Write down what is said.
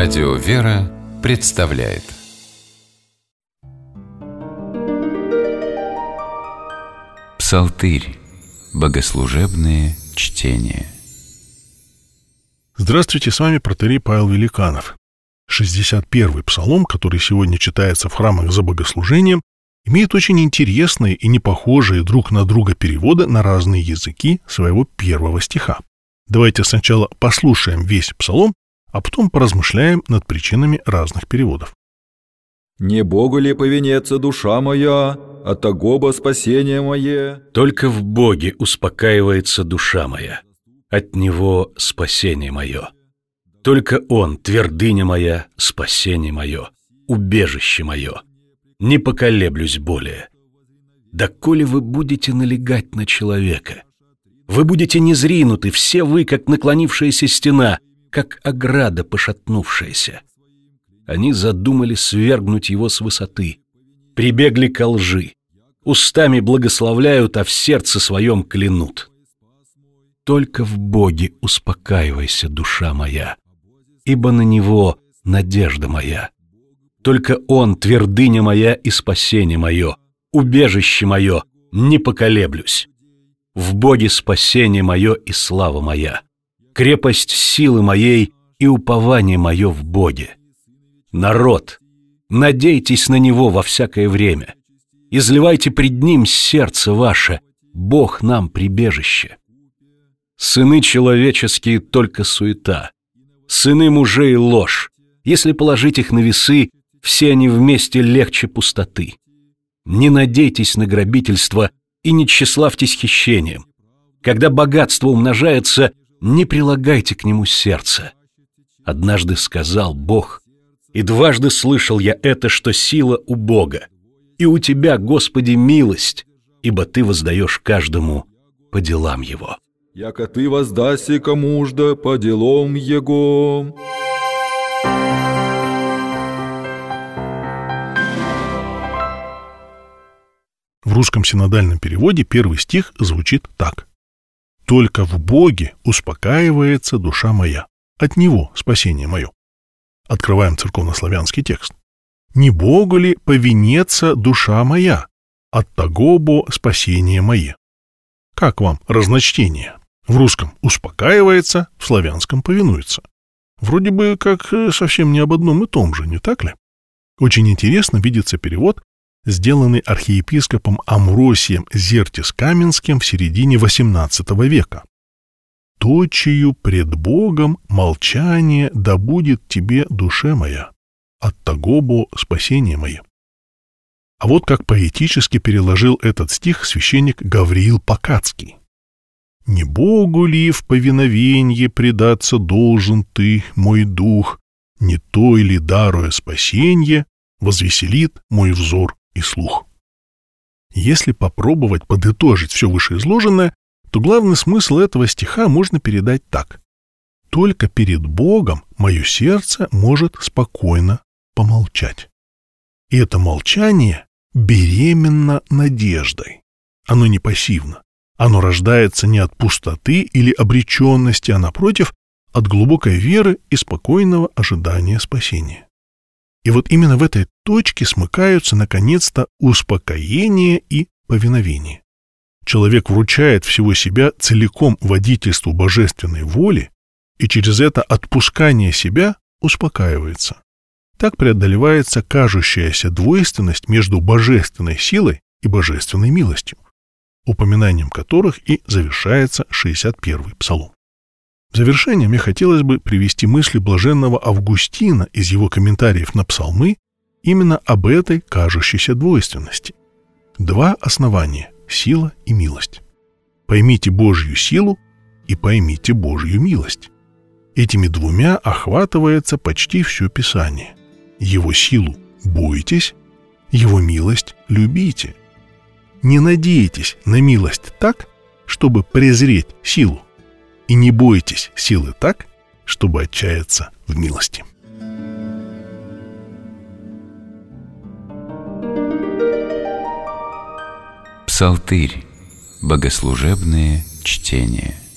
Радио «Вера» представляет Псалтырь. Богослужебные чтения. Здравствуйте, с вами протоиерей Павел Великанов. 61-й псалом, который сегодня читается в храмах за богослужением, имеет очень интересные и непохожие друг на друга переводы на разные языки своего первого стиха. Давайте сначала послушаем весь псалом, а потом поразмышляем над причинами разных переводов. «Не Богу ли повинется душа моя, от того спасение мое?» Только в Боге успокаивается душа моя, от Него спасение мое. Только Он, твердыня моя, спасение мое, убежище мое. Не поколеблюсь более. Доколе вы будете налегать на человека? Вы будете незринуты, все вы, как наклонившаяся стена, как ограда пошатнувшаяся. Они задумали свергнуть его с высоты, прибегли ко лжи, устами благословляют, а в сердце своем клянут. Только в Боге успокаивайся, душа моя, ибо на Него надежда моя. Только Он, твердыня моя и спасение мое, убежище мое, не поколеблюсь. В Боге спасение мое и слава моя, крепость силы моей и упование мое в Боге. Народ, надейтесь на Него во всякое время, изливайте пред Ним сердце ваше, Бог нам прибежище. Сыны человеческие только суета, сыны мужей ложь, если положить их на весы, все они вместе легче пустоты. Не надейтесь на грабительство и не тщеславьтесь хищением. Когда богатство умножается, не прилагайте к нему сердце. Однажды сказал Бог, и дважды слышал я это, что сила у Бога, и у Тебя, Господи, милость, ибо Ты воздаешь каждому по делам его. Яко Ты воздаси кому-жда по делам его. В русском синодальном переводе первый стих звучит так. «Только в Боге успокаивается душа моя, от Него спасение мое». Открываем церковнославянский текст. «Не Богу ли повинется душа моя, от того бо спасение мое». Как вам разночтение? В русском «успокаивается», в славянском «повинуется». Вроде бы как совсем не об одном и том же, не так ли? Очень интересно видится перевод, сделанный архиепископом Амвросием Зертис-Каменским в середине XVIII века. «Точию пред Богом молчание да будет тебе, душе моя, от того бо спасение мое». А вот как поэтически переложил этот стих священник Гавриил Покатский. «Не Богу ли в повиновенье предаться должен ты, мой дух, не той ли, даруя спасенье, возвеселит мой взор и слух». Если попробовать подытожить все вышеизложенное, то главный смысл этого стиха можно передать так. Только перед Богом мое сердце может спокойно помолчать. И это молчание беременно надеждой. Оно не пассивно. Оно рождается не от пустоты или обреченности, а напротив, от глубокой веры и спокойного ожидания спасения. И вот именно в этой точке смыкаются, наконец-то, успокоение и повиновение. Человек вручает всего себя целиком водительству божественной воли и через это отпускание себя успокаивается. Так преодолевается кажущаяся двойственность между божественной силой и божественной милостью, упоминанием которых и завершается 61-й псалом. В завершение мне хотелось бы привести мысли блаженного Августина из его комментариев на псалмы именно об этой кажущейся двойственности. Два основания – сила и милость. Поймите Божью силу и поймите Божью милость. Этими двумя охватывается почти все Писание. Его силу бойтесь, Его милость любите. Не надейтесь на милость так, чтобы презреть силу, и не бойтесь силы так, чтобы отчаяться в милости. Псалтырь. Богослужебные чтения.